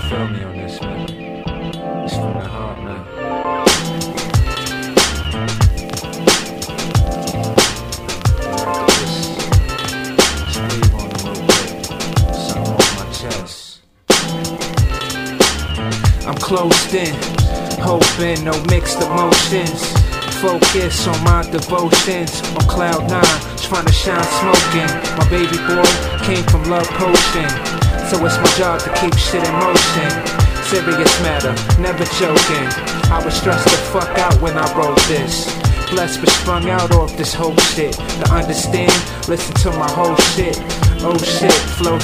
feel me on this, man. It's from the heart, man. Just leave on a little bit. Something on my chest. I'm closed in, hoping no mixed emotions. Focus on my devotions, on cloud 9, trying to shine smoking. My baby boy came from Love Potion, so it's my job to keep shit in motion. Serious matter, never joking. I was stressed the fuck out when I wrote this. Blessed but sprung out off this whole shit. To understand, listen to my whole shit. Oh shit, flow